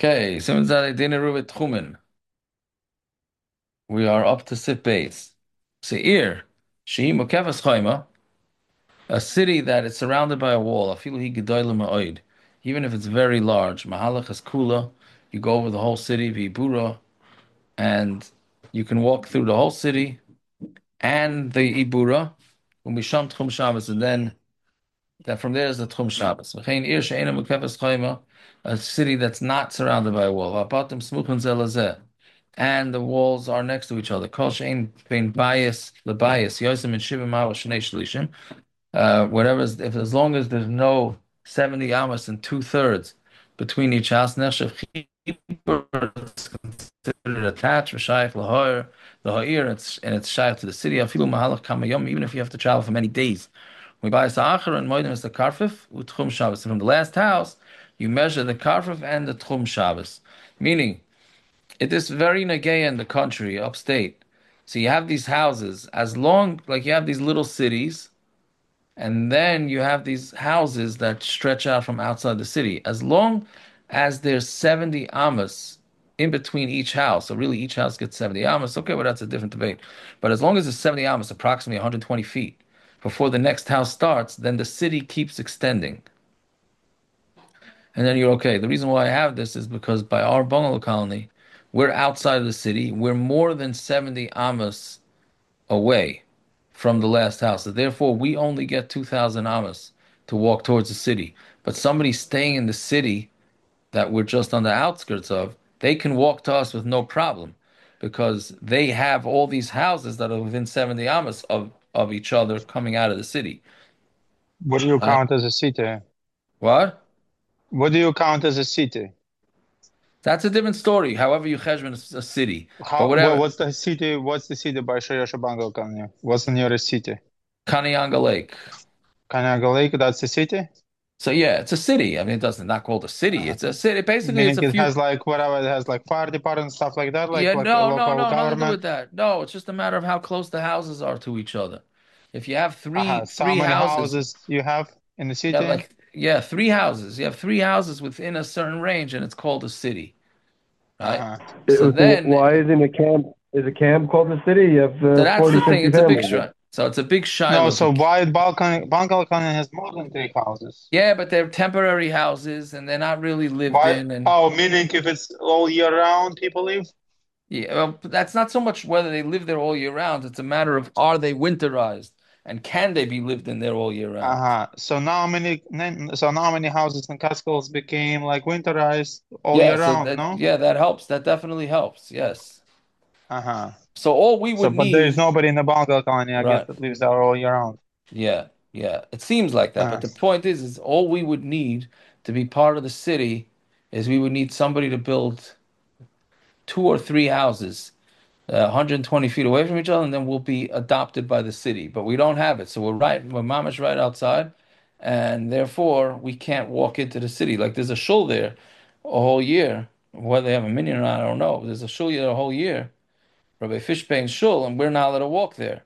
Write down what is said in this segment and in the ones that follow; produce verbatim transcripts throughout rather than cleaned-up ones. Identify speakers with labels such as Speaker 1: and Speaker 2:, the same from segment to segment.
Speaker 1: Okay, Simon Zadeh Dinner Tchumen. We are up to Sip Beis. Seir, Shehi Mokevas Chaima, a city that is surrounded by a wall, Afilu hi gedolim ma'od. Even if it's very large, Mahalach is Kula, you go over the whole city, Vibura, and you can walk through the whole city and the Ibura, Umisham Tchum Shabbos, and then that from there is the Tchum Shabbos. V'chein Ir she'ena Mokevas Chaima, a city that's not surrounded by a wall. V'apatim smuchim zelazeh, and the walls are next to each other. Kol shein bein bias lebias yosem and shivim ma'al shnei shlishim. Uh, whatever, is- if as long as there's no seventy amos and two thirds between each house, nechshav chibur, it's considered attached. V'shayich lahoyer lahoyer, it's and it's shaykh to the city. Afilu mahalach kamayom, even if you have to travel for many days. We buy sa'achar and moedim is the karfif utchum Shabbos. And from the last house, you measure the karfif and the tchum Shabbos, meaning it is very nagaya in the country, upstate. So you have these houses, as long like you have these little cities, and then you have these houses that stretch out from outside the city. As long as there's seventy amas in between each house, so really each house gets seventy amas. Okay, well that's a different debate. But as long as it's seventy amas, approximately one hundred twenty feet before the next house starts, then the city keeps extending. And then you're okay. The reason why I have this is because by our bungalow colony, we're outside of the city. We're more than seventy amas away from the last house. So therefore, we only get two thousand amas to walk towards the city. But somebody staying in the city that we're just on the outskirts of, they can walk to us with no problem because they have all these houses that are within seventy amas of, of each other coming out of the city.
Speaker 2: What do you
Speaker 1: Right?
Speaker 2: count as a city?
Speaker 1: What?
Speaker 2: What do you count as a city?
Speaker 1: That's a different story. However, you cheshbon is a city, but
Speaker 2: How, well,
Speaker 1: whatever.
Speaker 2: what's the city? What's the city by Shayosha Bangal County? What's the nearest city?
Speaker 1: Kanianga Lake.
Speaker 2: Kanyaga Lake, that's a city?
Speaker 1: So yeah, it's a city. I mean, it doesn't not called a city.
Speaker 2: Uh,
Speaker 1: It's a city. Basically, it's
Speaker 2: Meaning
Speaker 1: a
Speaker 2: it has
Speaker 1: few.
Speaker 2: like whatever, it has like fire department stuff like that, like
Speaker 1: Yeah,
Speaker 2: like a
Speaker 1: no, no,
Speaker 2: local
Speaker 1: no, nothing to do
Speaker 2: government.
Speaker 1: with that. No, it's just a matter of how close the houses are to each other. If you have three
Speaker 2: Uh-huh. So how
Speaker 1: three
Speaker 2: many
Speaker 1: houses,
Speaker 2: houses you have in the
Speaker 1: you have
Speaker 2: city?
Speaker 1: like yeah, three houses. You have three houses within a certain range, and it's called a city, right?
Speaker 2: Uh-huh.
Speaker 3: It
Speaker 1: So
Speaker 3: was,
Speaker 1: then,
Speaker 3: why isn't a camp is a camp called the city? You have
Speaker 1: so
Speaker 3: uh,
Speaker 1: that's
Speaker 3: forty,
Speaker 1: the thing.
Speaker 3: fifty
Speaker 1: It's a big
Speaker 3: families there.
Speaker 1: shrine. So it's a big
Speaker 2: No,
Speaker 1: shiloh.
Speaker 2: so why Balkan Bangal County has more than three houses?
Speaker 1: Yeah, but they're temporary houses, and they're not really lived
Speaker 2: Why?
Speaker 1: in. And
Speaker 2: Oh, meaning if it's all year round, people live?
Speaker 1: yeah, well, that's not so much whether they live there all year round. It's a matter of are they winterized and can they be lived in there all year round?
Speaker 2: Uh-huh. So now many so now many houses in Catskills became like winterized all
Speaker 1: Yeah,
Speaker 2: year
Speaker 1: so
Speaker 2: round,
Speaker 1: that
Speaker 2: no?
Speaker 1: yeah, that helps. That definitely helps. Yes.
Speaker 2: Uh-huh.
Speaker 1: So all we
Speaker 2: So
Speaker 1: would
Speaker 2: but there is
Speaker 1: need,
Speaker 2: nobody in the Bangal County, I guess,
Speaker 1: right?
Speaker 2: that lives there all year round.
Speaker 1: Yeah, yeah. It seems like that, but
Speaker 2: Uh,
Speaker 1: the point is, is all we would need to be part of the city is we would need somebody to build two or three houses, uh, one hundred twenty feet away from each other, and then we'll be adopted by the city. But we don't have it, so we're right. We're mamash right outside, and therefore we can't walk into the city. Like there's a shul there a whole year. Whether they have a minion or not, I don't know. There's a shul there a whole year, Rabbi Fishbane's shul, and we're not allowed to walk there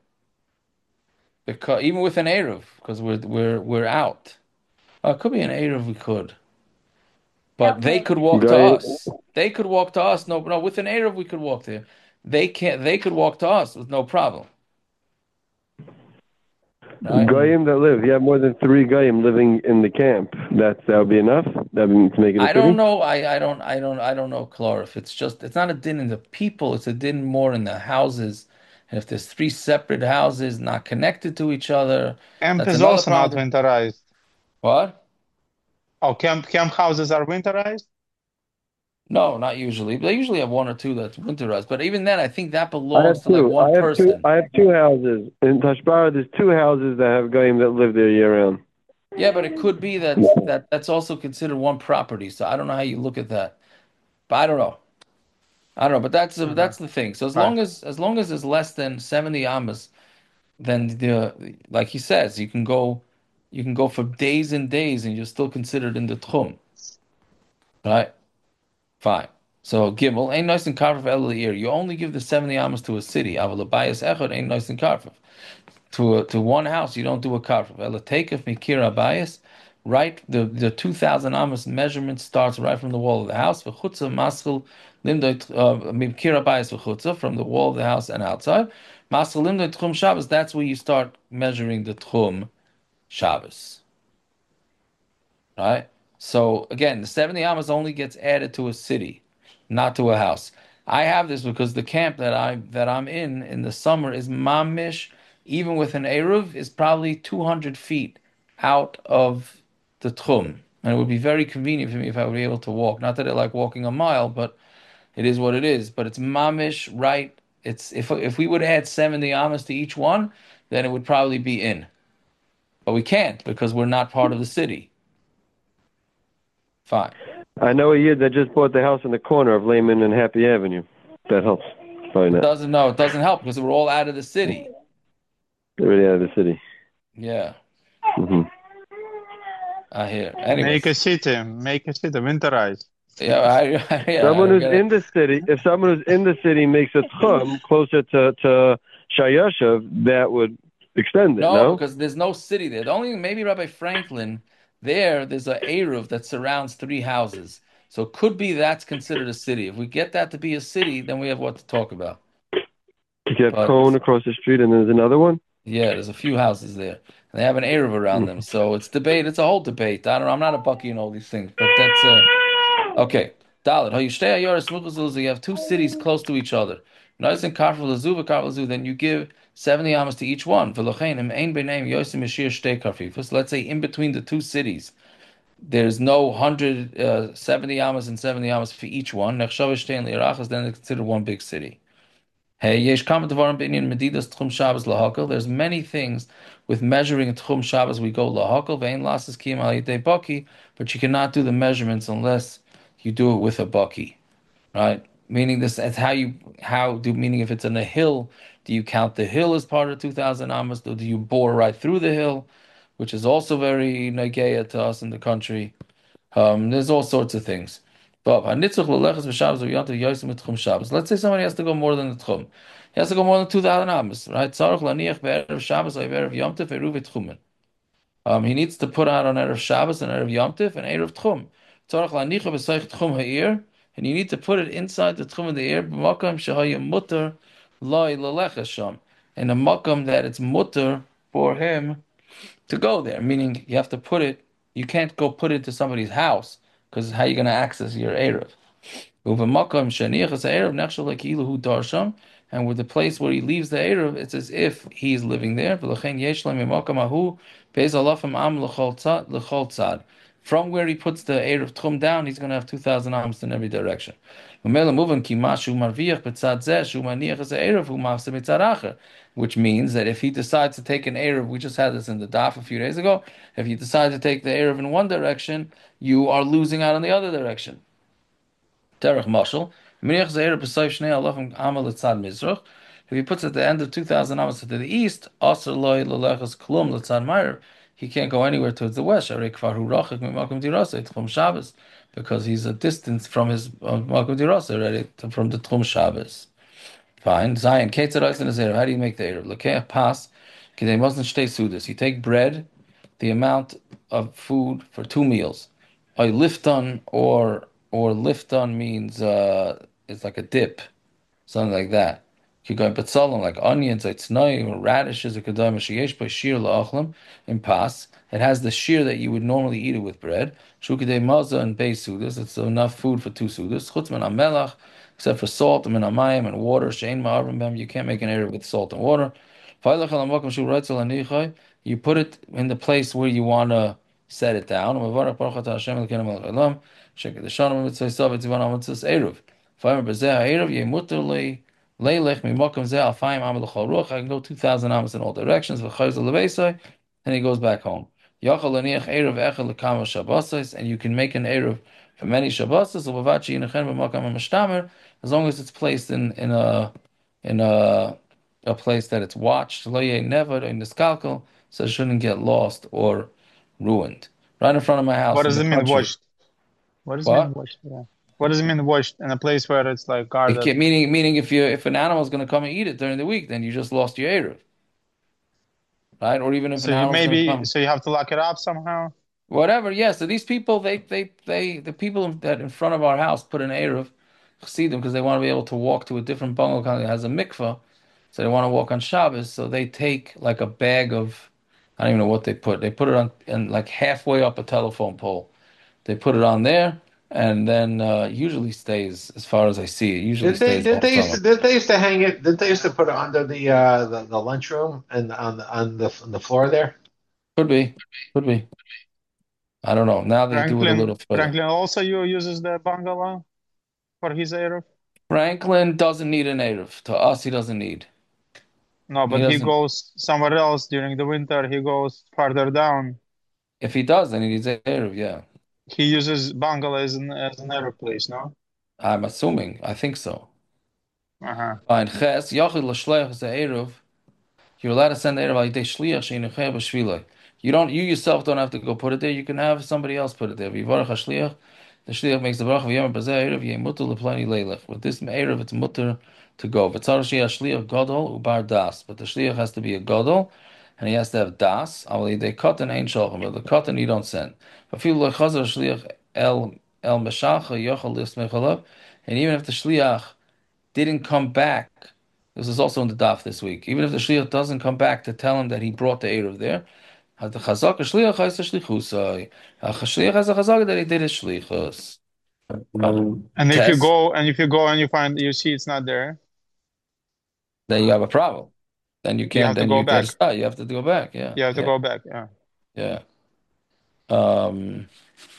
Speaker 1: because even with an eruv, because we're we're we're out. Uh, it could be an eruv, we could, but they could walk to
Speaker 3: Guy,
Speaker 1: us. They could walk to us. No, no, with an eruv we could walk there. They can't. They could walk to us with no problem, right?
Speaker 2: mm.
Speaker 3: Goyim that live. You have more than three Goyim living in the camp. That's that would be enough. That would, to make it a
Speaker 1: I don't
Speaker 3: city.
Speaker 1: know. I, I don't. I don't. I don't know, Clark. If it's just, it's not a din in the people. It's a din more in the houses. And if there's three separate houses not connected to each other,
Speaker 2: Camp
Speaker 1: that's
Speaker 2: is
Speaker 1: another
Speaker 2: also not
Speaker 1: problem.
Speaker 2: winterized.
Speaker 1: What?
Speaker 2: Oh, camp camp houses are winterized?
Speaker 1: No, not usually. They usually have one or two that's winterized. But even then, I think that
Speaker 3: I have
Speaker 1: belongs to like
Speaker 3: two.
Speaker 1: one
Speaker 3: I have two.
Speaker 1: person.
Speaker 3: I have two houses in Tashbara. There's two houses that have Goyim that live there year round.
Speaker 1: Yeah, but it could be that that that's also considered one property. So I don't know how you look at that. But I don't know. I don't know. But that's the
Speaker 2: Uh-huh.
Speaker 1: that's the thing. So as
Speaker 2: Right.
Speaker 1: long as as long as it's less than seventy amas, then the like he says, you can go you can go for days and days and you're still considered in the tchum. Right? Fine. So Gimel ain't nice and carved el ear. You only give the seventy amas to a city. Aval abayas echad ain't nice and carved. To a, to one house, you don't do a carve. Ela takef mikir abayas. right? The the two thousand amos measurement starts right from the wall of the house. V'chutza maschil limdoi uh, mibkira bayis v'chutza, from the wall of the house and outside. Maschil limdoi tchum Shabbos. That's where you start measuring the tchum Shabbos, right? So again, the seventy amos only gets added to a city, not to a house. I have this because the camp that I that I'm in in the summer is mamish, even with an eruv, is probably two hundred feet out of the tchum, and it would be very convenient for me if I would be able to walk. Not that I like walking a mile, but it is what it is. But it's mamish, right? It's if if we would add seventy amos to each one, then it would probably be in, but we can't because we're not part of the city. Fine.
Speaker 3: I know a yid that just bought the house in the corner of Lehman and Happy Avenue. That helps. Probably
Speaker 1: It
Speaker 3: not.
Speaker 1: doesn't know. It doesn't help because we're all out of the city.
Speaker 3: They're already out of the city.
Speaker 1: Yeah,
Speaker 3: hmm
Speaker 1: I hear.
Speaker 2: Make a
Speaker 1: Anyways,
Speaker 2: city, make a city, winterize.
Speaker 1: yeah, I, yeah,
Speaker 3: Someone
Speaker 1: I'm
Speaker 3: who's
Speaker 1: gonna.
Speaker 3: in the city, if someone who's in the city makes a tchum closer to to Shayashav, that would extend it.
Speaker 1: No,
Speaker 3: No.
Speaker 1: because there's no city there. The only maybe Rabbi Franklin there. There's a eruv that surrounds three houses, so it could be that's considered a city. If we get that to be a city, then we have what to talk about.
Speaker 3: You have
Speaker 1: But
Speaker 3: Cone across the street, and there's another one.
Speaker 1: yeah, there's a few houses there, and they have an eruv around them. So it's debate. It's a whole debate. I don't know. I'm not a bucky in all these things, but that's uh okay. Dalit. Hayushtei Ayoris Smuchas. You have two cities close to each other. Notice in Karfel Lazu, Karfel Lazu, then you give seventy amos to each one. V'lochein ein b'neim Yosim Mashir Shtei Karfifus. Let's say in between the two cities, there's no one hundred uh, seventy amos and seventy amos for each one. Nechshav Shtei and Li'arachas, then they consider one big city. Hey, yesh kama devarim b'inyan medidas tchum Shabbos lahakol. There's many things with measuring tchum Shabbos we go lahakol. Ve'ein lasses kiyam al yidei baki, but you cannot do the measurements unless you do it with a baki, right? Meaning this, that's how you how do meaning if it's on a hill, do you count the hill as part of two thousand amos, or do you bore right through the hill, which is also very nageya to us in the country. Um, there's all sorts of things. But hanitzach l'leches v'shabbos v'yontav yosim v'tchum Shabbos. Let's say somebody has to go more than the tchum. He has to go more than two thousand amos, right? Tzarich laniach be'erev Shabbos or be'erev Yom Tov eruv v'tchumen. Um, he needs to put out on erev Shabbos and erev Yom Tov and erev tchum. Tzarich lanicha b'soich tchum ha'ir, and you need to put it inside the tchum of the ear b'makam shehayim mutter loy l'leches sham, in a makam that it's mutter for him to go there, meaning you have to put it, you can't go put it to somebody's house because how are you going to access your Erev? And with the place where he leaves the Erev, it's as if he's living there. From where he puts the Erev Tchum down, he's going to have two thousand amos in every direction. Which means that if he decides to take an Erev, we just had this in the daf a few days ago, if you decide to take the Erev in one direction, you are losing out in the other direction. Derech Mashal. If he puts at the end of two thousand amos to the east, he can't go anywhere towards the west, because he's a distance from his Makom Dirasa already, from the Tchum Shabbos. Fine. Zion, how do you make the Erev? Lekeh pas, they mustn't stay sudas. You take bread, the amount of food for two meals. Or lifton, or or lifton means uh, it's like a dip, something like that. You go betzalim like onions, like tznoy or radishes, or kadam sheyesh by shir laachlam in pas. It has the shear that you would normally eat it with bread. Shukidei maza and bay sudas. It's enough food for two sudas. Chutzman amelach, except for salt and minamayim and water. Shein ma'arim bem. You can't make an erev with salt and water. You put it in the place where you want to set it down. Leilech mimakom zeh alfayim am l'chol ruach. I can go two thousand amos in all directions. V'chayzer leveisai, and he goes back home. Yachal laniach erev echad lekama shabbosais, and you can make an erev for many shabbosais. U'vavachi yinechen b'makam ha'mashtamer, as long as it's placed in in a in a a place that it's watched. Lo yeh nevad or niskalkel, so it shouldn't get lost or ruined. Right in front of my house
Speaker 2: What
Speaker 1: in
Speaker 2: does
Speaker 1: the
Speaker 2: it mean
Speaker 1: country.
Speaker 2: washed? What does it mean
Speaker 1: What?
Speaker 2: washed? Yeah. What does it mean washed in a place where it's like
Speaker 1: It
Speaker 2: guarded?
Speaker 1: can, meaning meaning if you if an animal is going to come and eat it during the week, then you just lost your erev, right? Or even if
Speaker 2: So
Speaker 1: an
Speaker 2: you
Speaker 1: animal is going to
Speaker 2: maybe
Speaker 1: come.
Speaker 2: so you have to lock it up somehow.
Speaker 1: Whatever. Yeah. So these people, they, they, they, the people that in front of our house put an Eruv Chassidim because they want to be able to walk to a different bungalow that has a mikvah, so they want to walk on Shabbos. So they take like a bag of, I don't even know what they put. They put it on and like halfway up a telephone pole. They put it on there, and then uh, usually stays as far as I see. It usually
Speaker 4: Didn't they?
Speaker 1: stays the
Speaker 4: Didn't
Speaker 1: whole
Speaker 4: they used to?
Speaker 1: summer.
Speaker 4: Didn't they used to hang it? Didn't they used to put it under the uh, the, the lunchroom and on the on the on the floor there?
Speaker 1: Could be, could be. I don't know. Now they do it a
Speaker 2: Franklin
Speaker 1: little further.
Speaker 2: Franklin also you uses the bungalow for his Eruv?
Speaker 1: Franklin doesn't need an native. To us, he doesn't need.
Speaker 2: No,
Speaker 1: He
Speaker 2: but he
Speaker 1: doesn't.
Speaker 2: goes somewhere else during the winter. He goes farther down.
Speaker 1: If he does, then he needs a native. Yeah,
Speaker 2: He uses bungalow as an as an Eruv place, no?
Speaker 1: I'm assuming. I think so.
Speaker 2: Uh-huh.
Speaker 1: Fine. Ches yachid l'shleich ze'eruv. You're allowed to send the Erev al yidei shliach she'inucheh b'shviloi. You don't, you yourself don't have to go put it there. You can have somebody else put it there. V'yivarach hashliach. The shliach makes the bracha v'yom b'zeh Erev yeh mutter leplani leilech. With this Erev, it's mutter to go. V'tzar sheyeh shliach gadol ubar das. But the shliach has to be a gadol, and he has to have das. Aval yidei katan ein sholchem. But the katan you don't send. V'afilu lechazar shliach el el meshacha yochel lismech alav. And even if the shliach didn't come back. This is also in the daf this week. Even if the shliach doesn't come back to tell him that he brought the Eruv there, the chazak shliach has a shlichusai. The shliach has a chazak that he did his shlichus.
Speaker 2: And if you
Speaker 1: Test,
Speaker 2: go and if you go and you find you see it's not there,
Speaker 1: then you have a problem. Then you
Speaker 2: you
Speaker 1: can't.
Speaker 2: have to
Speaker 1: Then
Speaker 2: go
Speaker 1: you get
Speaker 2: back.
Speaker 1: stuck. You have to go back. Yeah,
Speaker 2: You have to
Speaker 1: yeah,
Speaker 2: go back. Yeah.
Speaker 1: yeah. Um,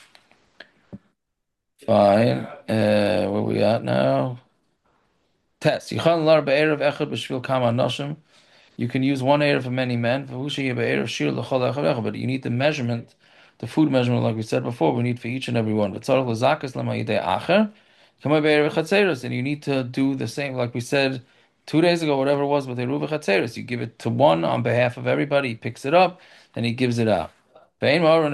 Speaker 1: fine. Uh, where we at now? Test. Yichan lar be'erev echad b'shvil kama noshim. You can use one erev for many men, but you need the measurement, the food measurement, like we said before, we need for each and every one. And you need to do the same, like we said two days ago, whatever it was with Eruv Chatzeros. You give it to one on behalf of everybody, he picks it up, and he gives it out. But but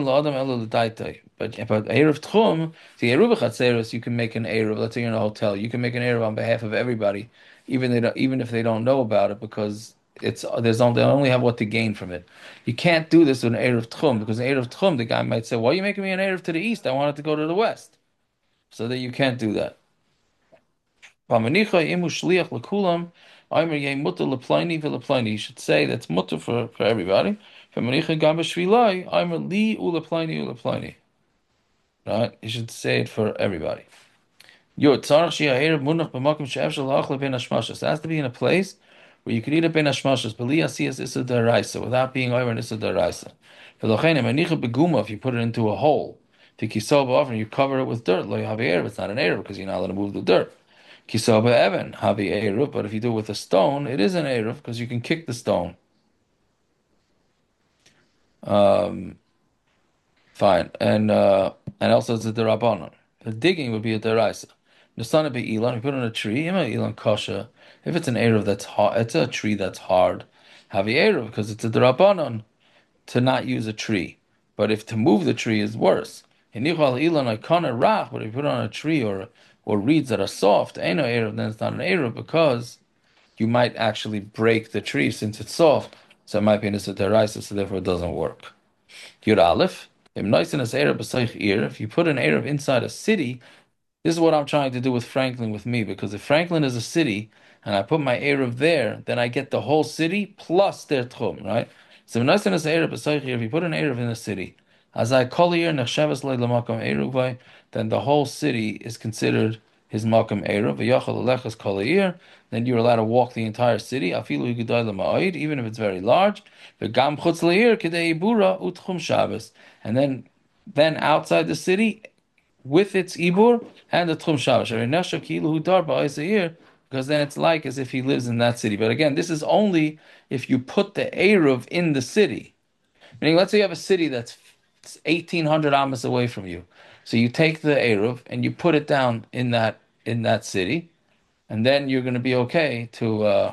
Speaker 1: Eruv Tchum, the Eruv Chatzeros, you can make an Eruv, let's say you're in a hotel, you can make an Eruv on behalf of everybody, even they don't, even if they don't know about it, because it's there's only, they only have what to gain from it. You can't do this with an Eruv Tchum, because an Eruv Tchum, the guy might say, "Why are you making me an Eruv to the east? I want it to go to the west." So that you can't do that. You should say that's mutter for, for everybody. Right? You should say it for everybody. Yod tzarich sheyeh erev munach b'makom she'efshel la'achla ben hashmashas. It has to be in a place where you can eat it ben hashmashas, b'li asiyas issa deraisa, without being over an issa deraisa. V'lochein emanicha beguma, if you put it into a hole, v'kiso ba'ofen, you cover it with dirt, lo yahavi erev, it's not an erev, because you're not allowed to move the dirt. Kiso ba'even, havi erev, but if you do it with a stone, it is an erev, because you can kick the stone. Um, Fine. And uh, and also it's a derabanan. The digging would be a deraisa. The son of be Elon, you put it on a tree, ima Elon kasha. If it's an Erev that's hard, it's a tree that's hard. Have a Erev, because it's a derabanan to not use a tree. But if to move the tree is worse. Hinichal Elon ikana rach, but if you put it on a tree or or reeds that are soft, ain't no Erev, then it's not an Erev, because you might actually break the tree since it's soft. So it might be in a deraisa, so therefore it doesn't work. Yud Aleph. If you put an Erev inside a city, this is what I'm trying to do with Franklin with me, because if Franklin is a city and I put my Erev there, then I get the whole city plus their Tchum, right? So if you put an Erev in a city, as I call here nechshavas le'lamakom Eruvai, then the whole city is considered his makom Erev. V'yachal alechas kol ha'ir, then you're allowed to walk the entire city, afilu yigdai l'ma'id, even if it's very large. V'gam chutz le'ir k'dei ibura utchum Shabbos, and then then outside the city with its ibur and the tchum Shabbos. Because then it's like as if he lives in that city. But again, this is only if you put the Eruv in the city. Meaning, let's say you have a city that's eighteen hundred amas away from you. So you take the Eruv and you put it down in that in that city, and then you're going to be okay to. Uh,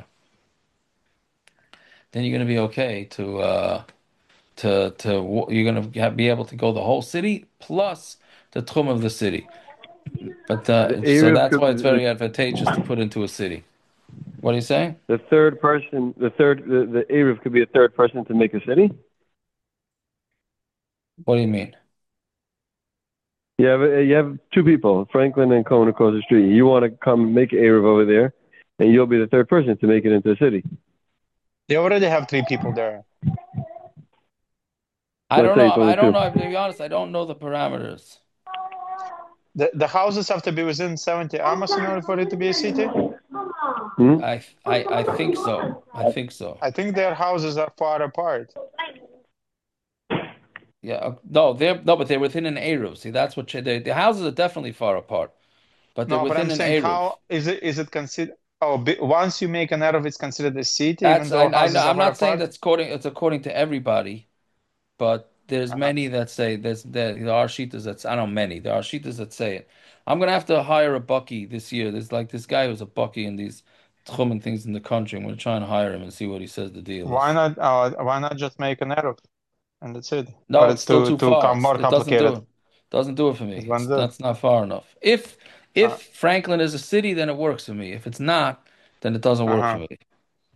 Speaker 1: then you're going to be okay to. Uh, to to you're going to be able to go the whole city plus the tchum of the city. But
Speaker 3: The
Speaker 1: uh, so
Speaker 3: Erev
Speaker 1: that's
Speaker 3: could
Speaker 1: why it's
Speaker 3: the,
Speaker 1: very advantageous to put into a city. What do you say?
Speaker 3: the third person, the third, the, the Erev could be a third person to make a city.
Speaker 1: What do you mean?
Speaker 3: You have you have two people, Franklin and Cohen, across the street. You want to come make Erev over there, and you'll be the third person to make it into the city.
Speaker 2: They already have three people there.
Speaker 1: I
Speaker 3: Let's
Speaker 1: don't
Speaker 3: say
Speaker 1: know.
Speaker 3: it's only
Speaker 1: I don't
Speaker 3: two.
Speaker 1: know. To be honest, I don't know the parameters.
Speaker 2: The the houses have to be within seventy amos in order for it to be a city.
Speaker 3: Hmm?
Speaker 1: I I I think so. I think so.
Speaker 2: I think their houses are far apart.
Speaker 1: Yeah. uh, No, they're no, but they're within an Eruv. See, that's what cha- the the houses are definitely far apart, but they're
Speaker 2: No, but I'm
Speaker 1: within an
Speaker 2: saying,
Speaker 1: Eruv.
Speaker 2: how is it is it considered? Oh, bi- once you make an Erev, it's considered a city, even
Speaker 1: That's I,
Speaker 2: though
Speaker 1: I
Speaker 2: houses are
Speaker 1: I'm
Speaker 2: far
Speaker 1: not saying
Speaker 2: apart.
Speaker 1: that's according it's according to everybody, but there's
Speaker 2: Uh-huh.
Speaker 1: many that say there's there, there are shitas that I know many. There are shitas that say it. I'm gonna have to hire a bucky this year. There's like this guy who's a bucky in these tchum and things in the country. I'm gonna try and hire him and see what he says the deal
Speaker 2: Why
Speaker 1: is.
Speaker 2: not? Uh, why not just make an Erev and that's it? Or
Speaker 1: No, it's
Speaker 2: it's
Speaker 1: still
Speaker 2: too
Speaker 1: too
Speaker 2: too
Speaker 1: far.
Speaker 2: com
Speaker 1: It's,
Speaker 2: more
Speaker 1: it doesn't do
Speaker 2: complicated.
Speaker 1: it. Doesn't do it for me.
Speaker 2: It
Speaker 1: It's
Speaker 2: won't do.
Speaker 1: that's not far enough. If
Speaker 2: Uh,
Speaker 1: if Franklin is a city, then it works for me. If it's not, then it doesn't work for
Speaker 2: uh-huh.
Speaker 1: me.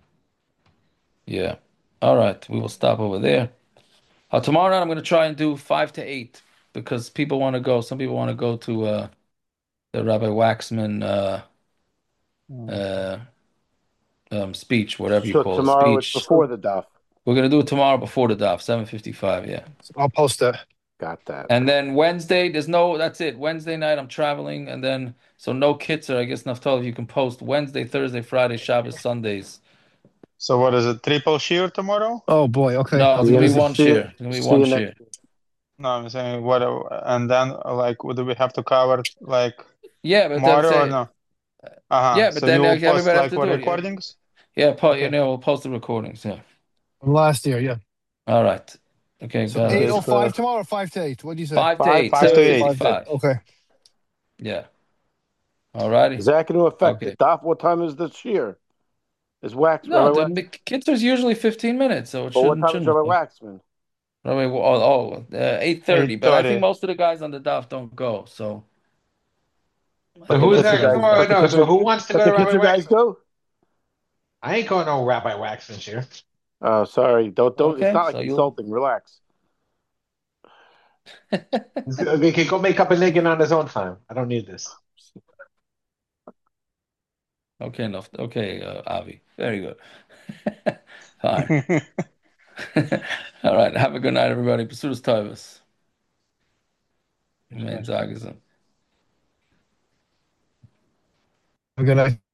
Speaker 1: Yeah. All right. We will stop over there. Uh, tomorrow night I'm gonna try and do five to eight because people want to go. Some people want to go to uh, the Rabbi Waxman uh,
Speaker 2: Mm.
Speaker 1: uh, um, speech, whatever you
Speaker 5: So
Speaker 1: call it,
Speaker 5: tomorrow it's
Speaker 1: speech.
Speaker 5: before the daf.
Speaker 1: We're gonna do it tomorrow before the daf, seven fifty-five. Yeah.
Speaker 6: I'll post it.
Speaker 5: Got that.
Speaker 1: And then Wednesday, there's no, that's it. Wednesday night, I'm traveling. And then, so no kitzer. I guess Naftali, you can post Wednesday, Thursday, Friday, Shabbos, Sundays.
Speaker 2: So what is it? Triple shear tomorrow?
Speaker 6: Oh boy. Okay,
Speaker 1: No,
Speaker 6: I'll
Speaker 1: it's
Speaker 5: See
Speaker 6: do
Speaker 1: going
Speaker 5: you,
Speaker 1: to be
Speaker 6: this.
Speaker 1: one
Speaker 5: see you,
Speaker 1: share. It's going to be
Speaker 5: see
Speaker 1: one
Speaker 5: you next.
Speaker 1: share.
Speaker 2: No, I'm saying what, and then like, what do we have to cover like
Speaker 1: Yeah, but then
Speaker 2: tomorrow or
Speaker 1: say,
Speaker 2: no? Uh-huh.
Speaker 1: yeah, but
Speaker 2: So
Speaker 1: then
Speaker 2: you
Speaker 1: uh,
Speaker 2: will post
Speaker 1: everybody have
Speaker 2: like
Speaker 1: to
Speaker 2: what
Speaker 1: do it. Yeah,
Speaker 2: recordings?
Speaker 1: yeah, po- you
Speaker 2: Okay.
Speaker 1: know, we'll post the recordings. Yeah.
Speaker 6: From last year, yeah.
Speaker 1: All right. Okay,
Speaker 6: So eight
Speaker 5: Okay,
Speaker 6: oh
Speaker 1: guys.
Speaker 5: so
Speaker 6: five tomorrow, or five to eight. What do you say?
Speaker 1: Five to
Speaker 5: five
Speaker 1: eight,
Speaker 2: Five
Speaker 5: to
Speaker 2: to
Speaker 1: seven
Speaker 5: eight.
Speaker 2: eight.
Speaker 6: Five to eight.
Speaker 1: fifty-five.
Speaker 6: Okay.
Speaker 1: Yeah. All righty.
Speaker 5: Is that going to affect the
Speaker 1: Okay.
Speaker 5: daf? What time is the shear? Is wax
Speaker 1: No,
Speaker 5: Rabbi
Speaker 1: the
Speaker 5: Wax?
Speaker 1: mi- kitzer's usually fifteen minutes, so it
Speaker 5: But what
Speaker 1: shouldn't,
Speaker 5: time is
Speaker 1: shouldn't
Speaker 5: Rabbi
Speaker 1: affect.
Speaker 5: Waxman?
Speaker 1: I mean, oh, oh, uh, eight thirty. But I think
Speaker 2: eight thirty.
Speaker 1: most of the guys on the daf don't go, so I
Speaker 5: But
Speaker 4: So
Speaker 5: the
Speaker 1: think
Speaker 4: who's
Speaker 1: that's
Speaker 5: Kitzer
Speaker 4: that?
Speaker 5: guys,
Speaker 1: gonna.
Speaker 4: Oh,
Speaker 5: but the
Speaker 4: no. So
Speaker 5: Kitzer,
Speaker 4: who wants to
Speaker 5: but
Speaker 4: go
Speaker 5: the
Speaker 4: to Rabbi
Speaker 5: Kitzer guys
Speaker 4: Wax?
Speaker 5: go.
Speaker 4: I ain't going no Rabbi Wax this year.
Speaker 5: Oh, sorry. Don't don't. It's
Speaker 1: Okay,
Speaker 5: not like
Speaker 1: so you'll.
Speaker 5: insulting. Relax.
Speaker 4: He can go make up a niggin on his own time. I don't need this.
Speaker 1: Okay, enough. Okay, uh, Avi. Very good. Fine. All right. Have a good night, everybody. Pursuit Tivus. Main Zagazin.
Speaker 6: Have a good night.